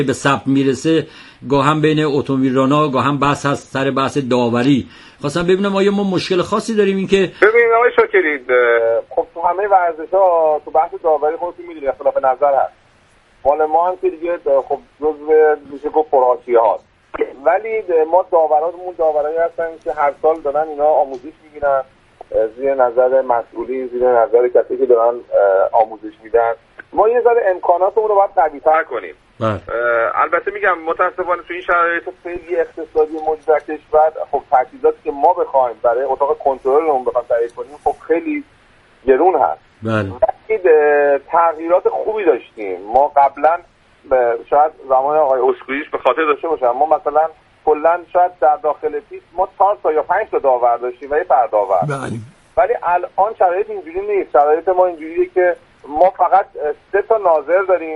به ثبت میرسه گاه هم بین اتومبیلران‌ها گاه هم بحث هست سر بحث داوری. خواستم ببینم آیا ما مشکل خاصی داریم این که ببینید آقای شاکری، خب تو همه ورزش‌ها تو بحث داوری خودتون می‌دونید اختلاف نظر هست. مال ما هم که دیگه خب جزء میشه گفت پرحاشیه هاست، ولی ما داورامون داورایی هستن که هر سال دارن اینا آموزش می‌بینن زیر نظر مسئولین، زیر نظر کسی که دارن آموزش میدن. ما یه ذره امکاناتمون رو باید قوی‌تر کنیم. البته میگم متاسفانه تو این شرایط خیلی اقتصادی موجود کشور خب تجهیزاتی که ما بخوایم برای اتاق کنترلمون بخوایم تعریف کنیم خب خیلی گرون هست. ولی تغییرات خوبی داشتیم. ما قبلا شاید زمان آقای اسکویش به خاطر داشته باشم، ما مثلا کلا شاید در داخل پیست ما 4 تا یا 5 تا داور داشتیم و یه فرداور. ولی الان شرایط اینجوری نیست. شرایط ما اینجوریه که ما فقط 3 تا ناظر داریم،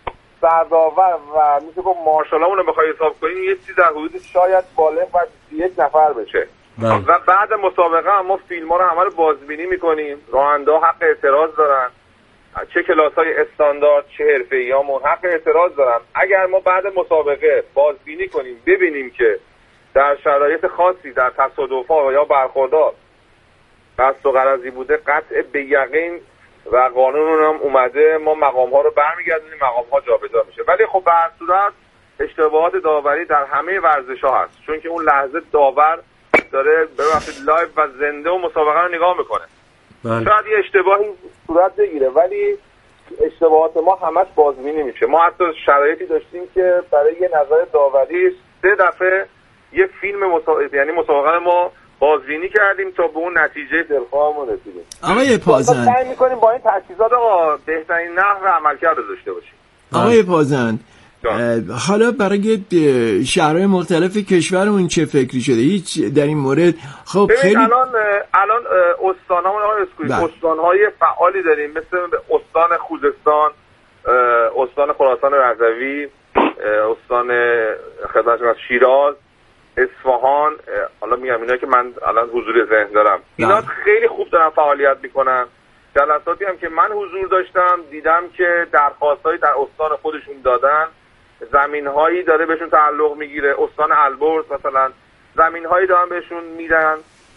سرداور و میشه گفت مارشالامون رو بخوای حساب کنیم یه چیز در حدود شاید بالغ بر 31 نفر بشه. و بعد مسابقه هم ما فیلم‌ها رو همه رو بازبینی می‌کنیم. راننده‌ها حق اعتراض دارن، چه کلاس‌های استاندارد چه حرفه‌ای‌هامون حق اعتراض دارن. اگر ما بعد مسابقه بازبینی کنیم ببینیم که در شرایط خاصی در تصادف‌ها یا برخوردات قصد و غرضی بوده، قطع به یقین و قانون هم اومده ما مقام‌ها رو برمیگردونیم، مقام‌ها جابجا میشه. ولی خب به هر صورت اشتباهات داوری در همه ورزش‌ها هست، چون که اون لحظه داور داره ببخشید لایو و زنده و مسابقه رو نگاه میکنه. شاید یه اشتباهی صورت بگیره ولی اشتباهات ما همش بازبینی میشه. ما حتی شرایطی داشتیم که برای یه نظر داوری 3 دفعه یه فیلم یعنی مسابقه ما بازبینی کردیم تا به اون نتیجه دلخواهمون رسیدیم. آقای پازند سعی می‌کنیم با این تجهیزات بهترین نحو عملکرد داشته باشیم. آقای پازند حالا برای شهرهای مختلف کشورمون چه فکری شده؟ هیچ در این مورد؟ خب خیلی الان استان‌ها استان‌های فعالی داریم، مثل استان خوزستان، استان خراسان رضوی، استان خدمت شیراز، اصفهان. حالا میگم اینا که من الان حضور ذهن دارم، اینا خیلی خوب دارن فعالیت میکنن. جلساتی هم که من حضور داشتم دیدم که درخواستایی در استان خودشون دادن، زمین‌هایی داره بهشون تعلق میگیره. استان البرز مثلا زمین‌هایی دارن بهشون میدن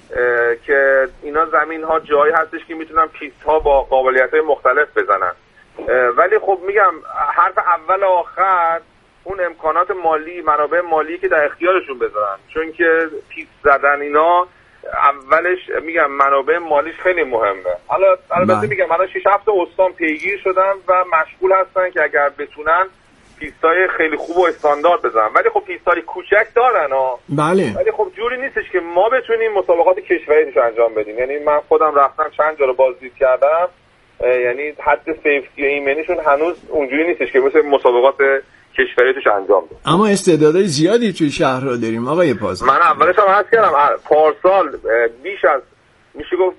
که اینا زمین‌ها جایی هستش که میتونن پیست‌ها با قابلیت‌های مختلف بزنن. ولی خب میگم حرف اول و آخر اون امکانات مالی، منابع مالی که در اختیارشون بذارن، چون که پیست زدن اینا اولش میگم منابع مالیش خیلی مهمه. حالا البته میگم الان 6-7 استان پیگیر شدن و مشغول هستن که اگر بتونن پیستای خیلی خوب و استاندارد بزنن. ولی خب پیستای کوچک دارن بله. ولی خب جوری نیستش که ما بتونیم مسابقات کشوری رو انجام بدیم. یعنی من خودم رفتم چند جا رو بازدید کردم، یعنی حد سیفتی و ایمنیشون هنوز اونجوری نیستش که مثل مسابقات کشوری توش انجام بده. اما استعدادهای زیادی توی شهرها داریم آقای پازند. من اولش هم عرض کردم پارسال بیش از میشه گفت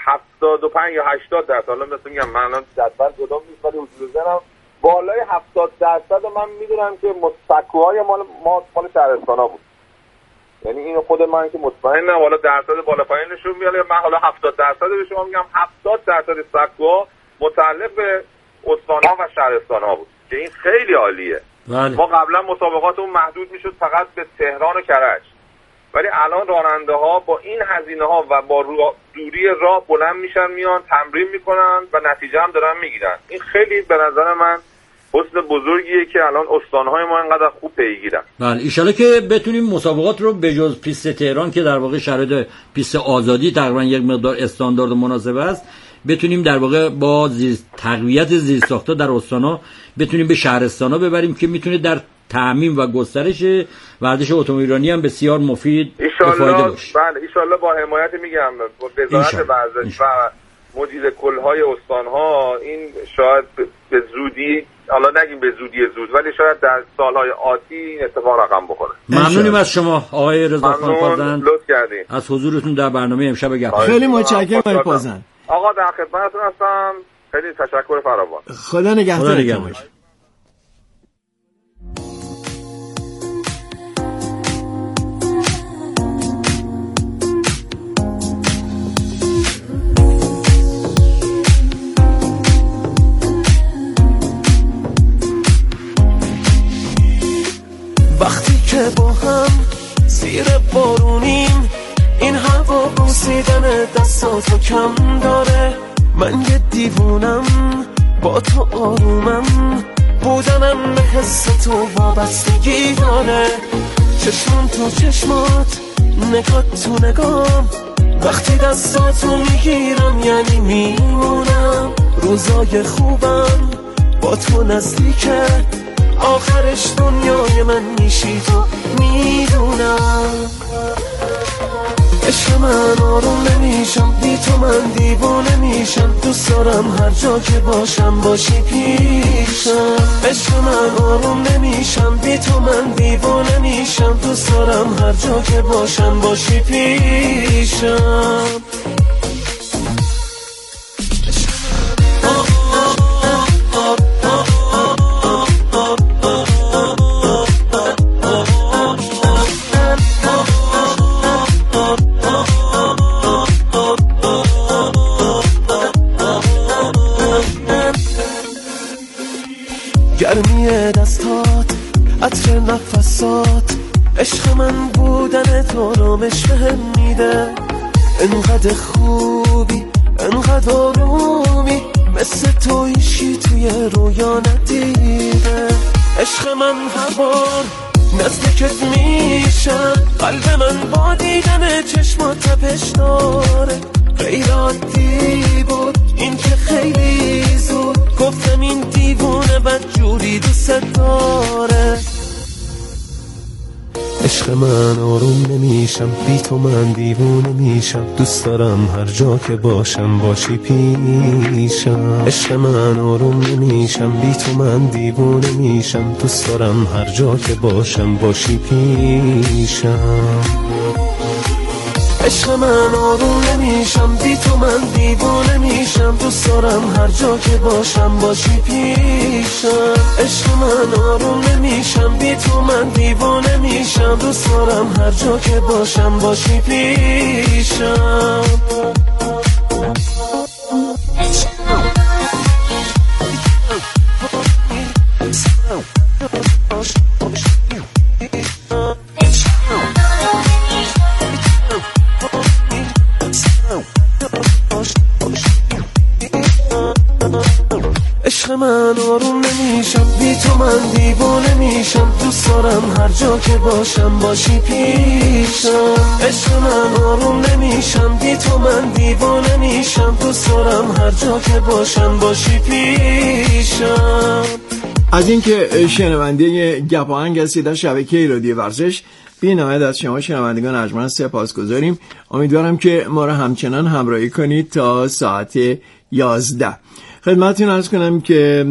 75 یا 80%، حالا مثلا میگم من الان جدول جدا نیست ولی حضور ذهنم بالای 70% من میدونم که سکوهای مال شهرستانا بود. یعنی اینو خود من که مطمئنم، حالا درصد بالا پایینشون میاد، من حالا 70% به شما میگم 70% سکوها متعلق به استان‌ها و شهرستان‌ها بود که این خیلی عالیه. ما قبلا مسابقاتمون محدود میشد فقط به تهران و کرج، ولی الان راننده‌ها با این هزینه‌ها و با دوری راه بلند میشن میان تمرین میکنن و نتیجه هم دارن میگیرن. این خیلی به نظر من حسن بزرگیه که الان استان‌های ما اینقدر خوب پیگیرن. بله ان شاءالله که بتونیم مسابقات رو به جز پیست تهران که در واقع شرایط پیست آزادی تقریبا یک مقدار استاندارد مناسب است، بتونیم در واقع با تقویت زیرساخت‌ها در استان‌ها بتونیم به شهرستان‌ها ببریم که میتونه در تعمیم و گسترش ورزش اتومبیلرانی هم بسیار مفید و فایده باشه. بله ان شاءالله با حمایت میگم وزارت ورزش و مدیر کل‌های استان‌ها این شاید به زودی، حالا نگیم به زودی زود، ولی شاید در سال‌های آتی این اتفاق رقم بخوره. ممنونیم از شما آقای رضاخان پازند، لطف کردین از حضورتون در برنامه امشب گپ. خیلی متشکرم آقای پازند. آقا در خدمتتون هستم. خیلی تشکر فراوان. خدا نگهدارتون. وقتی که با هم زیر بارونیم، این هوا بوسیدن دستاتو کم داره. من یه دیوونم با تو آرومم، بودنم به حس تو وابستگی داره. چشمم تو چشمات، نگاه تو نگام، وقتی دستاتو میگیرم یعنی میمونم. روزای خوبم با تو نزدیکه، آخرش دنیای من میشی تو میدونم. عشق من آروم نمیشم بی تو، من دیوانه میشم. دوست دارم هر جا که باشم باشی پیشم. عشق من آروم نمیشم بی تو، من دیوانه میشم. دوست دارم هر جا که باشم باشی پیشم. گرمی دستات، عطر نفسات، عشق من بودن تو رامش بهم میده. انقدر خوبی، انقدر آرومی، مثل تو هیچی توی رویا ندیده. عشق من هر بار نزدیکت میشم، قلب من با دیدن چشمات تپش داره. غیر عادی بود این که خیلی زود گفتم این دیوونه بدجوری دوست داره. عشق من آروم نمیشم بی تو، من دیوونه میشم. دوست دارم هر جا که باشم باشی پیشم. عشق من آروم نمیشم بی تو، من دیوونه میشم. دوست دارم هر جا که باشم باشی پیشم. عشق من آروم نمیشم بی تو، من دیوانه میشم. دوست دارم هر جا که باشم باشی پیشم. عشق من آروم نمیشم بی تو، من دیوانه میشم. دوست دارم هر جا که باشم باشی پیشم. عشق من آروم نمیشم بی تو، من دیوانه میشم. دوست دارم هر جا که باشم باشی پیشم. عشق من آروم نمیشم بی تو، من دیوانه میشم. دوست دارم هر جا که باشم باشی پیشم. از اینکه شنونده گپاهنگ هستید در شبکه رادیو ورزش، بی نهایت از شما شنوندگان ارجمند سپاسگزاریم. امیدوارم که ما را همچنان همراهی کنید تا ساعت 11. خدمتتون عرض کنم که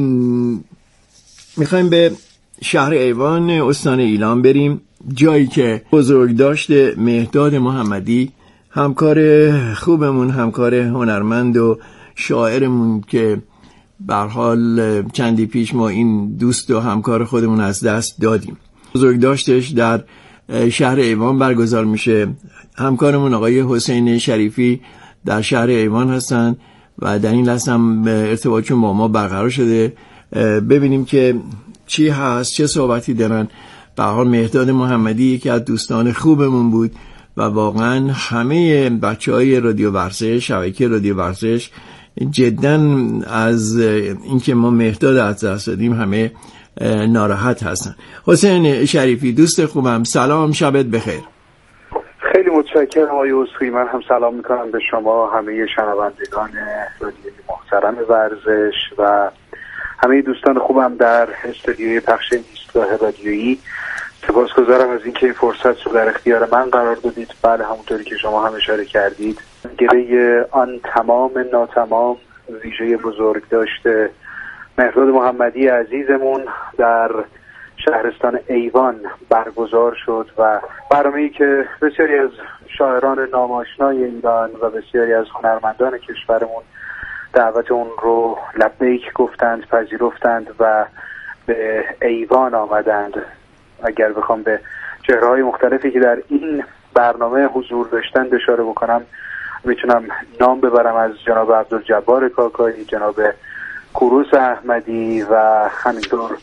میخوایم به شهر ایوان استان ایلام بریم، جایی که بزرگداشت مهداد محمدی، همکار خوبمون، همکار هنرمند و شاعرمون که به هر حال چندی پیش ما این دوست و همکار خودمون از دست دادیم، بزرگداشتش در شهر ایوان برگزار میشه. همکارمون آقای حسین شریفی در شهر ایوان هستن و در این لحظه هم ارتباطشون با ما برقرار شده. ببینیم که چی هست، چه صحبتی دارن. به هر حال مهداد محمدی یکی از دوستان خوبمون بود و واقعا همه بچهای رادیو ورزش، شبکه رادیو ورزش، جدا از اینکه ما مهداد از دست دادیم همه ناراحت هستن. حسین شریفی دوست خوبم، سلام، شبت بخیر. خیلی متشکرم آقای اسخی. من هم سلام میکنم به شما، همه شنوندگان رادیوی محترم ورزش و همه دوستان خوبم در استودیوی پخش ایستگاه رادیویی. سپاسگزارم از اینکه این فرصت رو در اختیار من قرار دادید. بله، همونطوری که شما هم اشاره کردید، گله آن تمام ناتمام ویژه بزرگ داشته مهداد محمدی عزیزمون در شهرستان ایوان برگزار شد و برنامه‌ای که بسیاری از شاعران ناماشنای ایران و بسیاری از هنرمندان کشورمون دعوت اون رو لبیک گفتند، پذیرفتند و به ایوان آمدند. اگر بخوام به چهره‌های مختلفی که در این برنامه حضور داشتند اشاره بکنم، میتونم نام ببرم از جناب عبدالجبار کاکایی، جناب کوروش احمدی و همینطور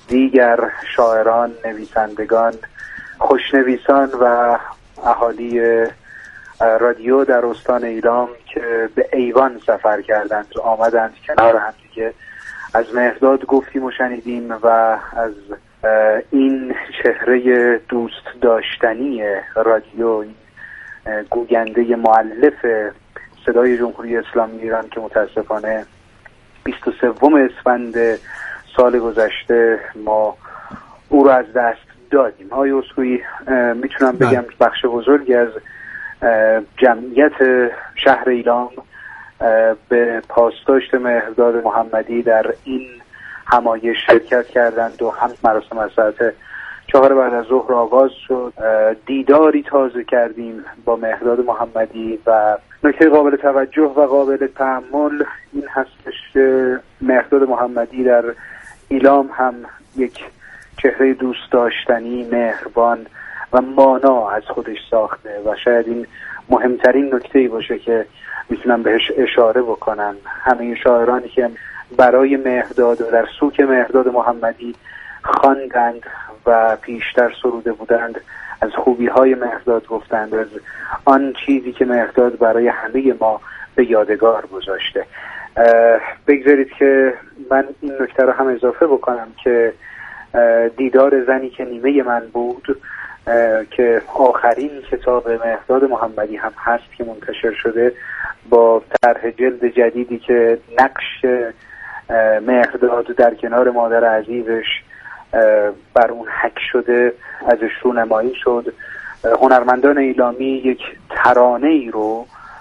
دیگر شاعران، نویسندگان، خوشنویسان و اهالی رادیو در استان ایلام که به ایوان سفر کردند و آمدند کنار هم دیگه. از مهرداد گفتیم و شنیدیم و از این چهره دوست داشتنی رادیو، این گوینده مؤلف صدای جمهوری اسلامی ایران که متاسفانه 23 اسفند سال گذشته ما او را از دست دادیم. آقای اسکویی، میتونم بگم بخش بزرگی از جمعیت شهر ایلام به پاسداشت مهرداد محمدی در این همایش شرکت کردند و هم مراسم از ساعت 4 بعد از ظهر آغاز شد. دیداری تازه کردیم با مهرداد محمدی و نکته قابل توجه و قابل تأمل این هستش که مهرداد محمدی در ایلام هم یک چهره دوست داشتنی، مهربان و مانا از خودش ساخته و شاید این مهمترین نکته‌ای باشه که میتونم بهش اشاره بکنم. همه شاعرانی که برای مهرداد و در سوک مهرداد محمدی خواندند و پیشتر سروده بودند، از خوبی‌های مهرداد گفتند، از آن چیزی که مهرداد برای همه ما به یادگار گذاشته. بگذارید که من این نکته رو هم اضافه بکنم که دیدار زنی که نیمه من بود که آخرین کتاب مهرداد محمدی هم هست که منتشر شده با طرح جلد جدیدی که نقش مهرداد در کنار مادر عزیزش بر اون حک شده ازش رونمایی شد. هنرمندان ایلامی یک ترانه ای رو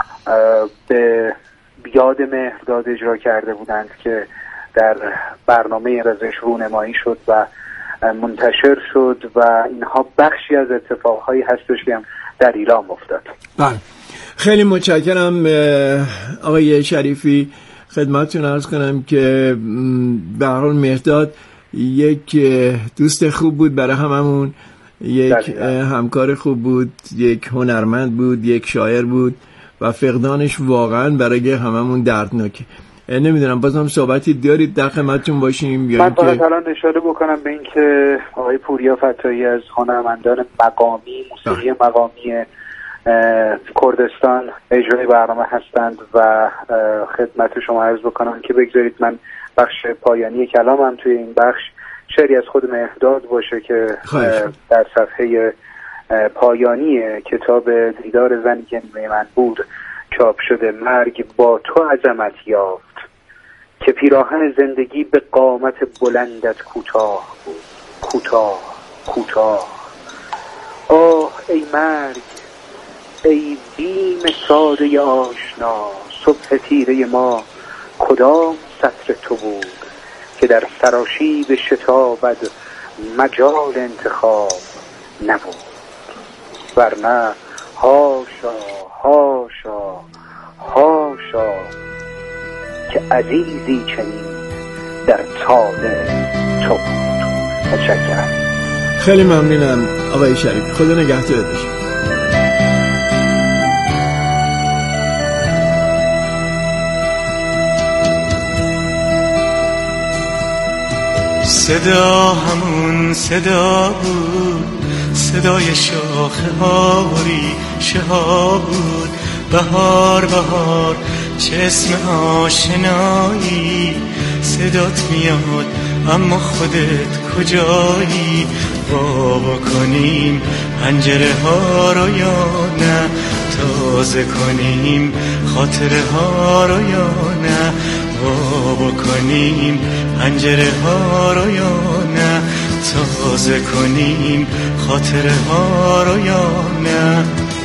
به یاد مهرداد اجرا کرده بودند که در برنامه ازش رونمایی شد و منتشر شد و اینها بخشی از اتفاقهایی هستش که هم در ایلام افتاد. بله، خیلی متشکرم آقای شریفی. خدمتتون عرض کنم که به هر حال مهرداد یک دوست خوب بود برای هممون، یک همکار خوب بود، یک هنرمند بود، یک شاعر بود و فقدانش واقعا برای هممون دردناکه. نمیدونم بازم صحبتی دارید در خدمتتون باشیم یا من فقط الان اشاره بکنم به این که آقای پوریا فتایی از هنرمندان مقامی، موسیقی مقامی کردستان اجرای برنامه هستند و خدمت شما عرض بکنم که بگذارید من بخش پایانی کلامم توی این بخش شعری از خود مهرداد باشه که در صفحه پایانی کتاب دیدار زنی که نیمه من بود چاپ شده. مرگ با تو عظمت یافت که پیراهن زندگی به قامت بلندت کوتاه بود، کوتاه کوتاه. آه ای مرگ، ای بیم ساده آشنا، صبح تیره ما کدام سطر تو بود که در سراشیب شتابت مجال انتخاب نبود. ورنه هاشا هاشا هاشا که عزیزی چنین در تاله تو بود. متشکرم. خیلی ممنونم آقای شریف، خدا نگهدارت باشه. صدا همون صدا بود، صدای شاخه ها ریشه ها بود. بهار بهار چه اسم آشنایی، صدات میاد اما خودت کجایی؟ وا بکنیم پنجره ها رو یا نه، تازه کنیم خاطره ها رو یا نه؟ وا بکنیم پنجره ها رو یا نه، تازه کنیم خاطره ها رو یا نه؟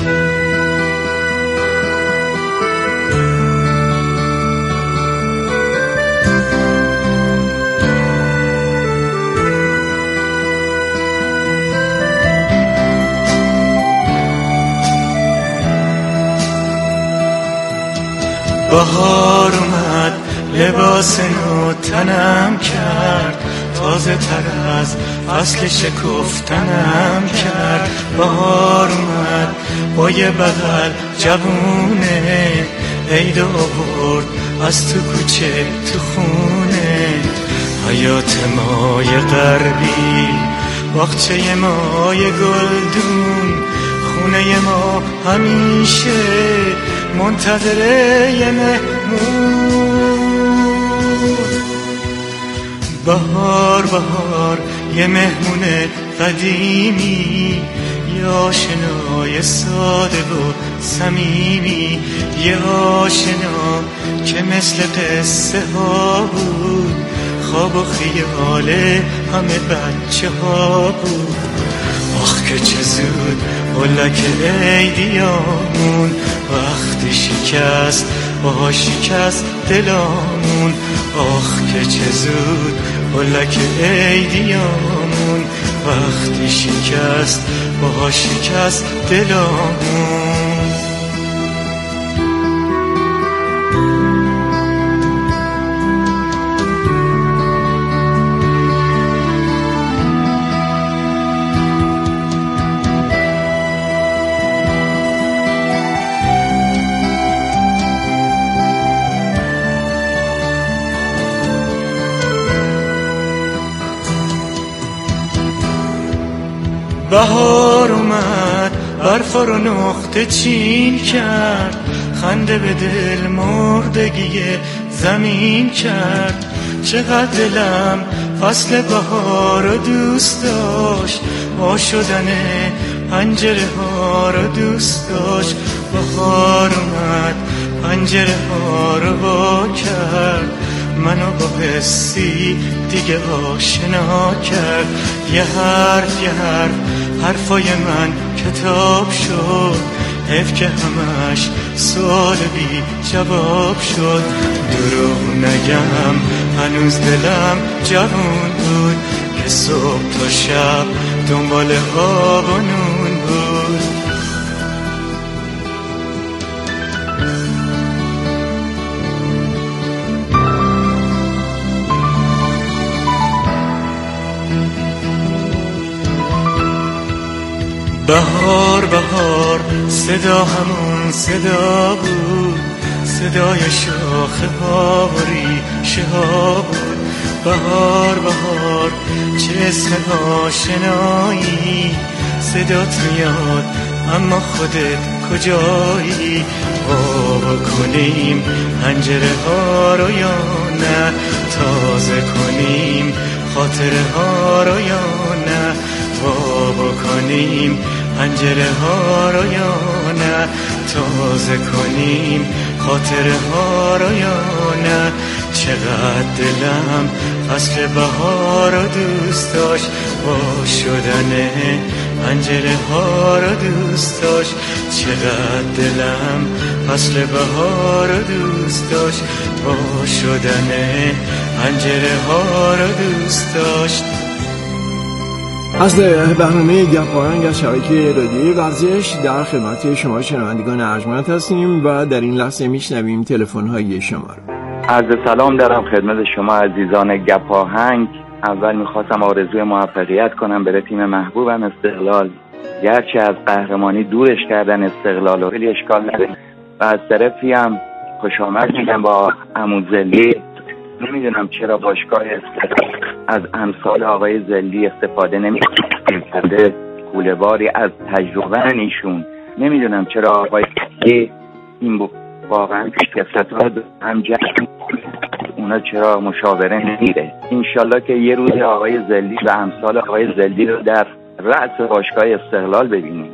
بهار اومد لباس نو تنم کرد، تازه تر از فصل شکفتنم کرد. بهار اومد با یه بغل جوونه، عید آورد از تو کوچه تو خونه. حیات مای غربی، باغچه مای گلدون، خونه ما همیشه منتظر یه مهمون. بهار بهار یه مهمون قدیمی، یه آشنای ساده و صمیمی، یه آشنا که مثل قصه ها بود، خواب و خیال همه بچه ها بود. آخ که چه زود هلک عیدیامون، وقتی شکست باها شکست دلامون. آخ که چه زود هلک عیدیامون، وقتی شکست باها شکست دلامون. بهار اومد، برف رو نقطه چین کرد، خنده به دل مردگی زمین کرد. چقدر دلم فصل بهار رو دوست داشت، وا شدن پنجره ها رو دوست داشت. بهار اومد، پنجره ها رو وا کرد، منو با حسی دیگه آشنا کرد. یه حرف حرفای من کتاب شد، حیف که همش سوال بی جواب شد. دروغ نگم هنوز دلم جوون بود، که صبح تا شب دنبال آب و نون بود. بهار بهار صدا همون صدا بود، صدای شاخه ها و ریشه ها بود. بهار بهار چه اسم آشنایی، صدات میاد اما خودت کجایی؟ وا کنیم پنجره ها رو یا نه، تازه کنیم خاطره ها رو یا نه؟ وا کنیم پنجره ها رو یا نه، تازه کنیم خاطره ها رو یا نه؟ چقدر دلم فصل بهار رو دوست داشت، وا شدن پنجره ها رو دوست داشت. چقدر دلم فصل بهار رو دوست داشت، وا شدن پنجره ها رو دوست داشت. از برنامه گپاهنگ از شبکه رادیویی ورزش در خدمت شما شنوندگان ارجمند هستیم و در این لحظه میشنویم تلفن‌های شما رو. عرض سلام دارم خدمت شما عزیزان گپاهنگ. اول میخواستم آرزوی موفقیت کنم به تیم محبوبم استقلال، گرچه از قهرمانی دورش کردن استقلال ولی اشکال نداره. و از طرفی هم خوش آمد میگم با عمو زلی. نمیدونم چرا باشگاه استقلال از امثال آقای زلی استفاده نمی‌کنه، کوله‌باری از تجربه ایشون. نمیدونم چرا آقای زلی این واقعا پیشکسوت‌ها هم جمع اونا چرا مشاوره نمیره. انشالله که یه روز آقای زلی و امثال آقای زلی رو در رأس باشگاه استقلال ببینیم.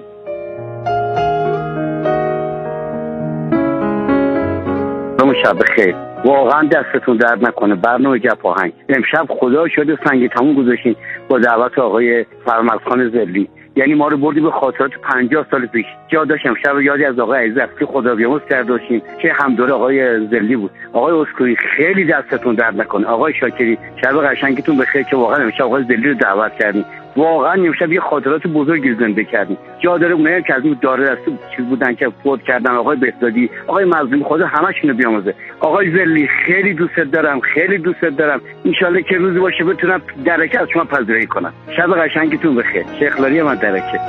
شب خیر. واقعا دستتون درد نکنه. برنامه گپاهنگ امشب خدا شده سنگ تموم گذاشتین با دعوت آقای فرمزخان زلی. یعنی ما رو بردی به خاطرات 50 سال پیش. جا داشت امشب یادی از آقای عزیزی خدا بیامرز کرد داشتیم که همدور آقای زلی بود. آقای اسکوئی خیلی دستتون درد نکنه. آقای شاکری شب قشنگتون بخیر که واقعا امشب آقای زلی رو دعوت کردین. واقعا امشب یه خاطرات بزرگی زنده کردیم. جا داره اونایی که از اون داره دست چیز بودن که فوت کردن، آقای بهزادی، آقای مظلوم، خدا همشونو بیامرزه. آقای زلی خیلی دوستت دارم، خیلی دوستت دارم. ان شاءالله که روزی باشه بتونم درکه از شما پذیرایی کنم. شب قشنگتون بخیر. شیخ لاری من درکه.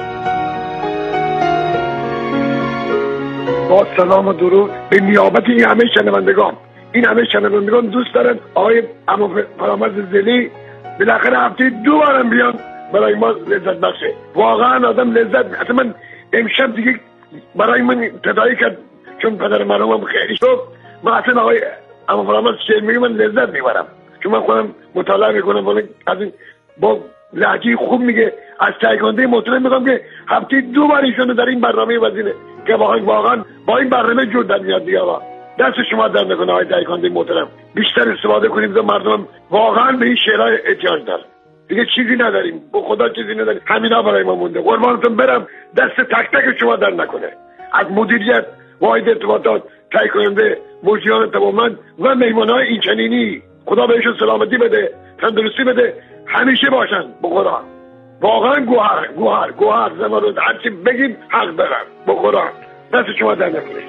با سلام و درود به نیابت این همه شنوندگان. این همه شنوندگان دوست دارن آقای عمو فرامرز زلی بالاخره هفته 2 بارم بیان برای ما لذت بخشه. واقعا آدم لذت اصلا من امشب دیگه برای من تداعی کرد چون پدر مرحومم خیلی شد، من اصلا آقای عمو فرامرز شعر میگه من لذت میبرم چون من خودم مطالعه میکنم از این با لهجه خوب میگه. از تایکوندی محترم میگم که هفته 2 بار ایشونو در این برنامه وزینه که واقعا با این برنامه جور در میاد دیگه. دست شما در نکنه آقای تایکوندی محترم، بیشتر استفاده کنیم تا مردم واقعا به این شعرهای احتیاج دارن. دیگه چیزی نداریم، به خدا چیزی نداریم، همینا برای ما مونده. قربانتون برم، دست تک تک شما در نکنه، از مدیریت واحد ارتباطات تایکونده موجیان تمامن و میمونای این چنینی، خدا بهشون سلامتی بده، تندرستی بده، همیشه باشن. به خدا واقعا گوهر زمانو هرچی بگیم حق دارن. به خدا دست شما در نکنه.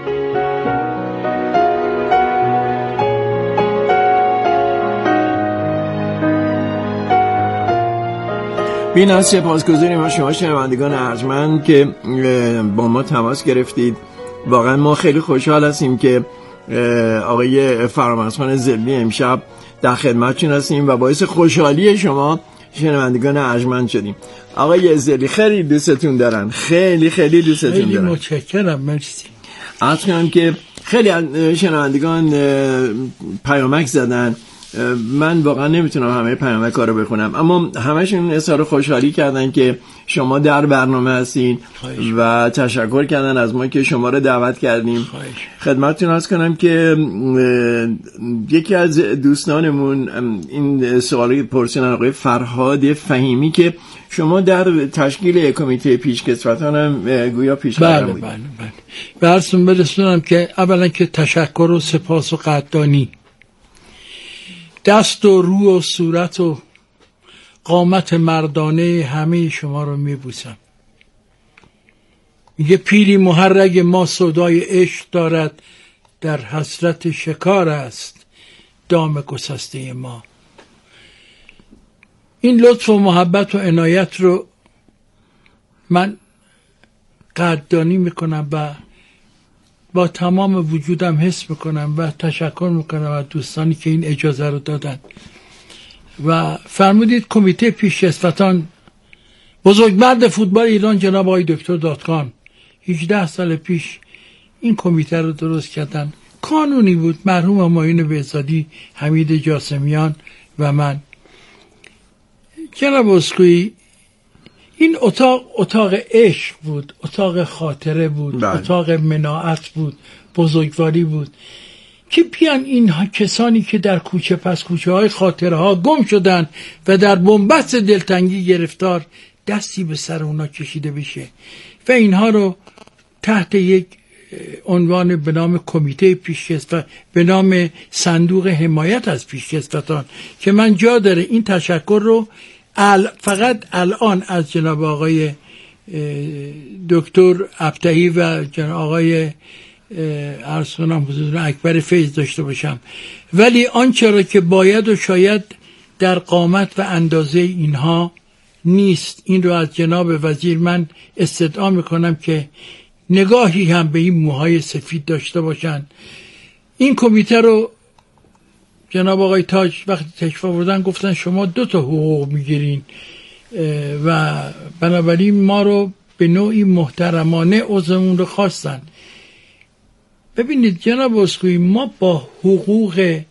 بی‌نهایت سپاسگزاریم از شما شنوندگان ارجمند که با ما تماس گرفتید. واقعا ما خیلی خوشحال هستیم که آقای فرامرزخان زلی امشب در خدمتتون هستیم و باعث خوشحالی شما شنوندگان ارجمند شدیم. آقای زلی خیلی دوستتون دارن، خیلی دوستتون دارن. خیلی متشکرم، مرسی. عرض کنم که خیلی شنوندگان پیامک زدن، من واقعا نمیتونم همه پیامک‌ها رو بخونم، اما همشون اظهار خوشحالی کردن که شما در برنامه هستین و تشکر کردن از ما که شما رو دعوت کردیم. خدمتتون عرض کنم که یکی از دوستانمون این سوالی پرسیدن، آقای فرهاد فهیمی، که شما در تشکیل کمیته پیشکسوتان هم گویا پیشکسوت بودید. بله. برسون برسونم که اولا که تشکر و سپاس و قدردانی، دست و رو و صورت و قامت مردانه همه شما رو میبوسم. یه پیری محرگ ما صدای عشق دارد، در حسرت شکار است دام گسسته ما. این لطف و محبت و عنایت رو من قدردانی میکنم و با تمام وجودم حس میکنم و تشکر میکنم از دوستانی که این اجازه رو دادن. و فرمودید کمیته پیشکسوتان، بزرگمرد فوتبال ایران جناب آقای دکتر دادخان 18 سال پیش این کمیته رو درست کردن. قانونی بود، مرحوم همایون بهزادی، حمید جاسمیان و من. جناب اسکوئی، این اتاق عشق بود، اتاق خاطره بود، اتاق مناعت بود، بزرگواری بود که بیان این کسانی که در کوچه پس کوچه های خاطره ها گم شدن و در بنبست دلتنگی گرفتار، دستی به سر اونا کشیده بشه و اینها رو تحت یک عنوان به نام کمیته پیشکسوت، به نام صندوق حمایت از پیشکسوتان، که من جا داره این تشکر رو فقط الان از جناب آقای دکتر ابتهی و جناب آقای ارسلان حضور اکبر فیض داشته باشم، ولی آنچه را که باید و شاید در قامت و اندازه اینها نیست، این رو از جناب وزیر من استدعا میکنم که نگاهی هم به این موهای سفید داشته باشن. این کمیته رو جناب آقای تاج وقتی تشریف آوردن گفتن شما 2 تا حقوق میگیرین و بنابراین ما رو به نوعی محترمانه عضومون رو خواستن. ببینید جناب اسکوئی، ما با حقوق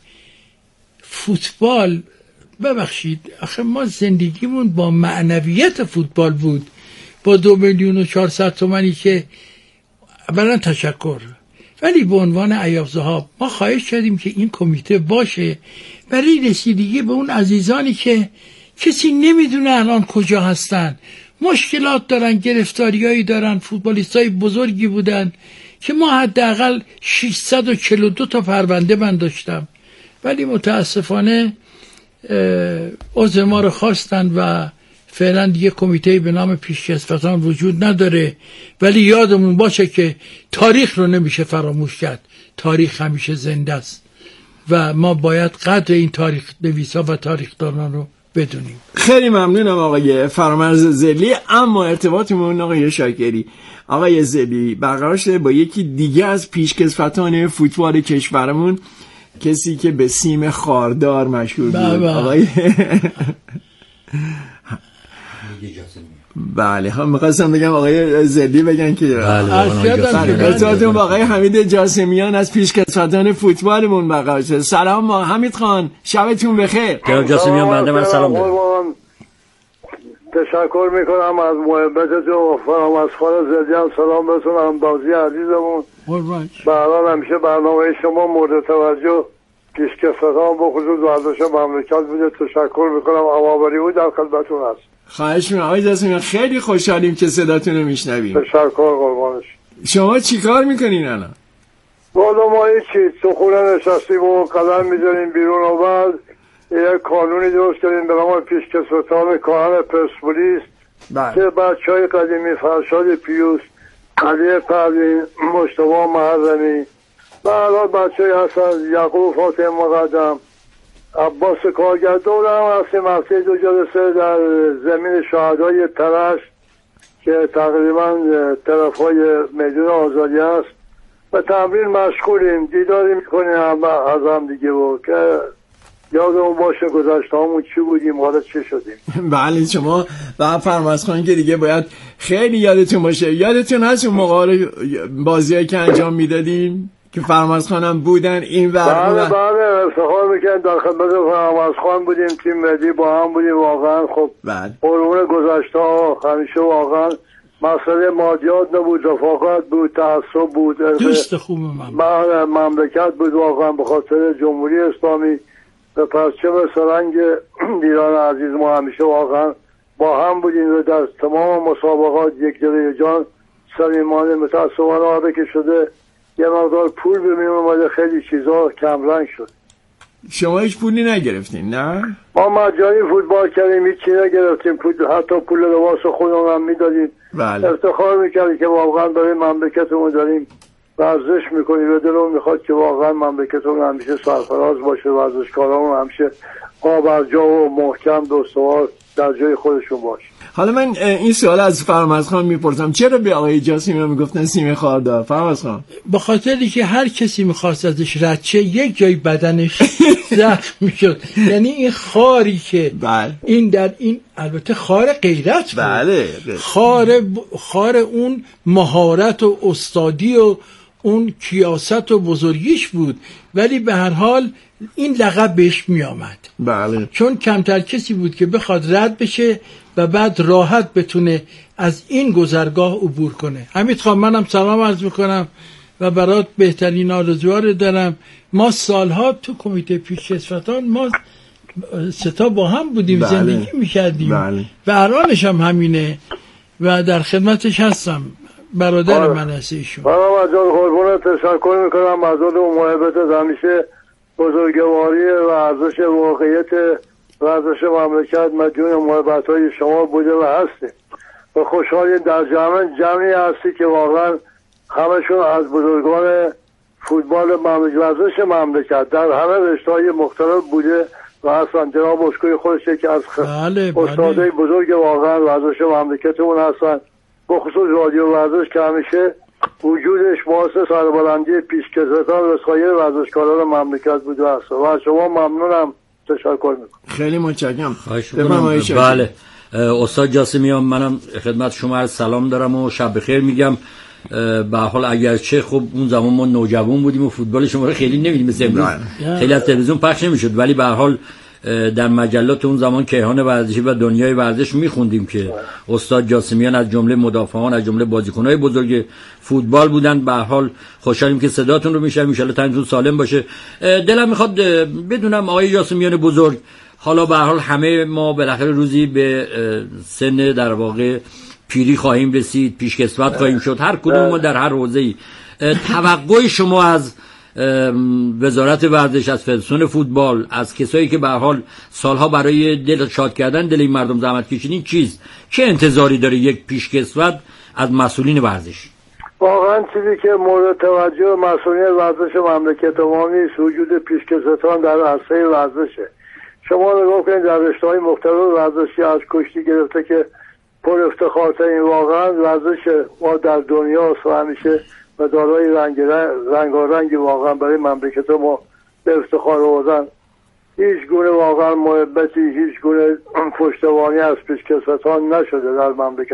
فوتبال، ببخشید آخه ما زندگیمون با معنویت فوتبال بود، با 2,400,000 تومانی که اولا تشکر، ولی به عنوان ایاز ذهاب ما خواهش کردیم که این کمیته باشه برای رسیدگی به اون عزیزانی که کسی نمیدونه الان کجا هستن، مشکلات دارن، گرفتاریایی دارن، فوتبالیستای بزرگی بودن که ما حداقل 642 تا پرونده من داشتم، ولی متاسفانه عضو ما رو خواستن و فعلا دیگه کمیته به نام پیشکسوتان وجود نداره. ولی یادمون باشه که تاریخ رو نمیشه فراموش کرد، تاریخ همیشه زنده است و ما باید قدر این تاریخ نویسا و تاریخدانان رو بدونیم. خیلی ممنونم آقای فرامرز زلی. اما ارتباطمون آقای شاکری، آقای زلی برقرار شده با یکی دیگه از پیشکسوتان فوتبال کشورمون، کسی که به سیم خاردار مشهور بود آقای بله هم می‌خواستم بگم آقای زلی بگن که ارتباطتون با آقای حمید جاسمیان از پیشکسوتان فوتبالمون برقرار شده. سلام حمید خان، شبتون بخیر. جناب جاسمیان بنده من سلام دارم. تشکر میکنم از محبتتون و فرامسخان زلی هم سلام برسونم بازی عزیزمون. برحال همیشه برنامه شما مورد توجه پیشکسوتان به خصوص ورزش مملکت بوده. تشکر میکنم. عوابری بود در خدمتتون هست. خواهش می‌کنم آقای جاسمیان، خیلی خوشحالیم که صداتون رو میشنویم. تشکر قربانش. شما چیکار میکنین الان؟ والا ما هیچی تو خونه نشستیم و قدم میذاریم بیرون و بعد یک قانونی درست کردیم به نام پیشکسوتان کاهن پرسپولیس که بچهای قدیمی فرشاد پیوس، علی پروین، مجتبی محرمی و الان بچه‌ای هستن یعقوب فاطمه مقدم، عباس کارگردان هم هستیم. هفته 2 جلسه در زمین شهدای ترش که تقریبا طرفای میدون آزادی است و تمرین مشغولیم، دیداری میکنیم از هم دیگه و که یادمون باشه گذشته‌هامون چی بودیم حالا چی شدیم. بله شما و فرماسخان که دیگه باید خیلی یادتون باشه. یادتون هست اون موقع بازیایی که انجام میدادیم که فرماسخان هم بودن این ور؟ بله افتخار میکنم در خدمت فرماسخان بودیم، تیم ملی با هم بودیم. واقعا خب قربون گذشته ها همیشه واقعا مسئله مادیات نبود، رفاقت بود، تعصب بود، دوست خوب مملکت بود. واقعا به خاطر جمهوری اسلامی به پرچم سرنگ ایران عزیز ما همیشه واقعا با هم بودیم و در تمام مسابقات یک دل جان صمیمانه. متاسفانه آره که شده یه مقدار پول به میون اومده، خیلی چیزا کم رنگ شد. شما هیچ پولی نگرفتین نه؟ ما مجانی فوتبال کردیم، هیچی نگرفتیم، حتی پول لباس خودمون هم میدادیم. افتخار میکردیم که واقعا برای مملکتمون داریم ورزش میکنیم و دلمون میخواد که واقعا مملکتمون همیشه سرفراز باشه، ورزشکارامون همیشه پابرجا و محکم دوستوار در جای خودشون باشه. حالا من این سوال از فرماسخان میپرسم، چرا به آقای جاسمیان میگفتن سیم خاردار؟ فرماسخان به خاطری که هر کسی میخواست ازش رد شه یک جای بدنش زخم میشد. یعنی این خاری که این در این البته خار غیرت بود. بله خار اون مهارت و استادی و اون کیاست و بزرگیش بود، ولی به هر حال این لقب بهش می آمد. بله. چون کمتر کسی بود که بخواد رد بشه و بعد راحت بتونه از این گذرگاه عبور کنه. حمید خان منم سلام عرض میکنم و برات بهترین آرزوها رو دارم. ما سالها تو کمیته پیشکسوتان ما ستا با هم بودیم. بله. زندگی میکردیم. بله. و الانش هم همینه و در خدمتش هستم. برادر من هست ایشون. منم از جان قربونت تشکر میکنم از اون محبت همیشه بزرگواری و ارزش واقعیت ورزش مملکت مدیون محبت‌های شما بوده و هستیم و خوشحالیم در جمعی هستی که واقعا همشون از بزرگان فوتبال ورزش مملکت در همه رشته‌های مختلف بوده و هستن. جناب اشکوی خودش که از استادای بزرگ واقعا ورزش مملکتمون هستن، به خصوص رادیو ورزش که همیشه وجودش باعث سربلندی پیشکسوتان و سایر ورزشکاران مملکت بوده است و شما ممنونم. تشکر میکنم. خیلی متشکرم. بله استاد جاسمیان منم خدمت شما سلام دارم و شب بخیر میگم. به حال اگرچه خب اون زمان ما نوجوان بودیم و فوتبال شما رو خیلی نمیدیم مثل امروز خیلی از تلویزیون پخش نمیشد، ولی به هر حال در مجلات اون زمان کیهان ورزشی و دنیای ورزش میخوندیم که استاد جاسمیان از جمله مدافعان از جمله بازیکن‌های بزرگ فوتبال بودن. به هر حال خوشحالیم که صداتون رو میشنویم، ان شاءالله تنتون سالم باشه. دلم میخواد بدونم آقای جاسمیان بزرگ، حالا به هر حال همه ما بالاخره روزی به سن در واقع پیری خواهیم رسید، پیشکسوت خواهیم شد، هر کدوم ما در هر حوزه‌ای. توقع شما از وزارت ورزش، از فدراسیون فوتبال، از کسایی که به هر حال سالها برای دل شاد کردن دل این مردم زحمت کشیدین چیست؟ چه انتظاری داره یک پیشکسوت از مسئولین ورزش؟ واقعا چیزی که مورد توجه مسئولین ورزش مملکت ما نیست، وجود پیشکسوتان در عرصه ورزشه. شما نگاه کنید در رشته‌های مختلف ورزشی از کشتی گرفته که پر افتخارترین واقعا ورزش ما در دنیا است و همیشه و دارای رنگارنگی واقعا برای مملکت ما به افتخار آوردن. هیچ گونه واقعا محبتی، هیچ گونه پشتوانی از پیشکسوتان نشده در مملکت